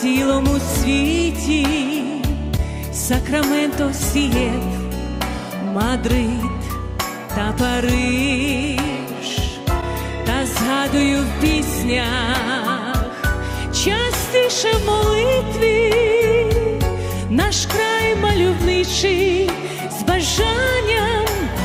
цілому світі, Сакраменто, Сієтл, Мадрид та Париж, та згадую в піснях, частіше в молитві, наш край мальовничий, з бажанням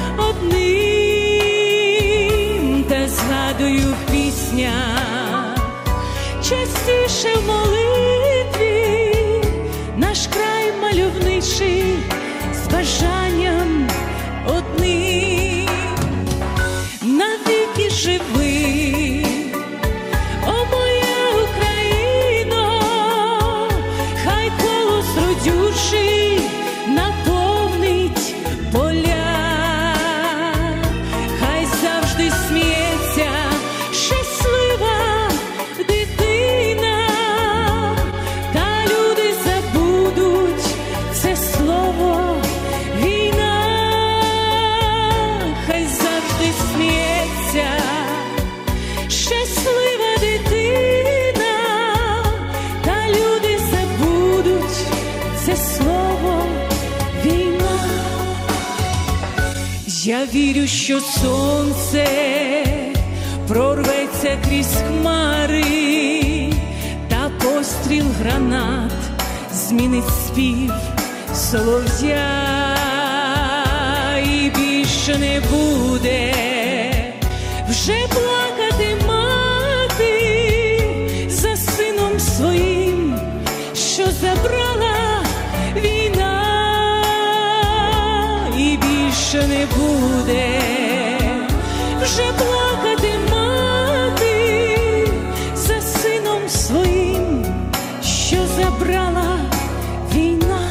одним, та згадую в піснях, частіше в молитві, наш край мальовничий, з бажанням одним, навіки живи, о моя Україно, хай колос родючий наповнить поля, хай завжди сміється щаслива дитина, та люди забудуть це слово війна, хай завжди сміється щаслива дитина, та люди забудуть це слово війна. Я вірю, що сонце прорветься крізь хмари, та постріл гранат змінить спів солов'я, і більше не буде вже плакати мати за сином своїм, що забрала війна, і більше не буде вже плакати мати за сином своїм, що забрала війна.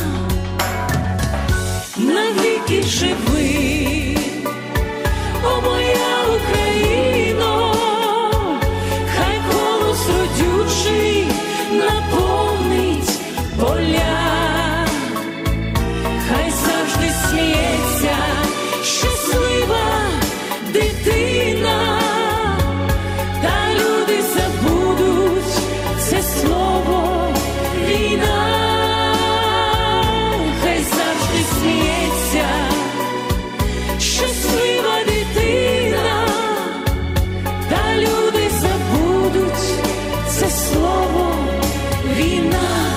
Навіки живи, о моя Україно, хай голос родючий наповнить поля, хай завжди сміється щаслива дитина, та люди забудуть це слово війна, хай завжди сміється щаслива дитина, та люди забудуть це слово війна.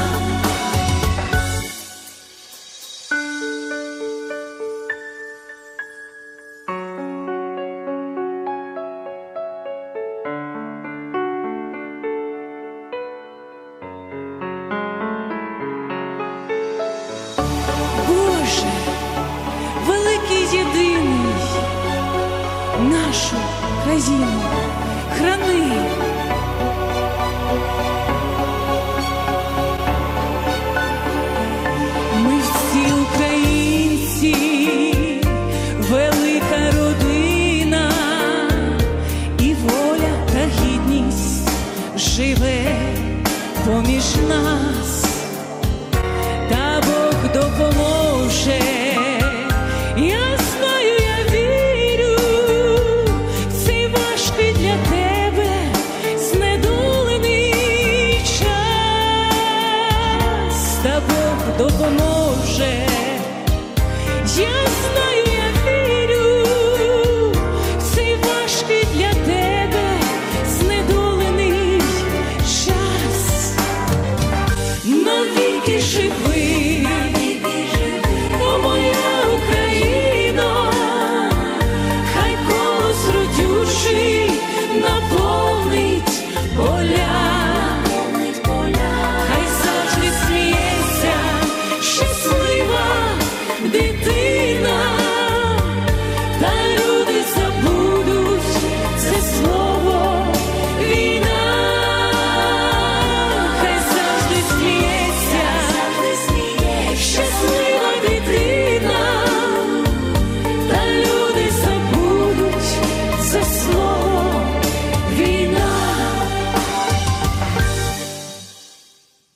Боже, великий єдиний, нашу країну храни. Ми всі українці, велика родина, і воля та гідність живе поміж нас.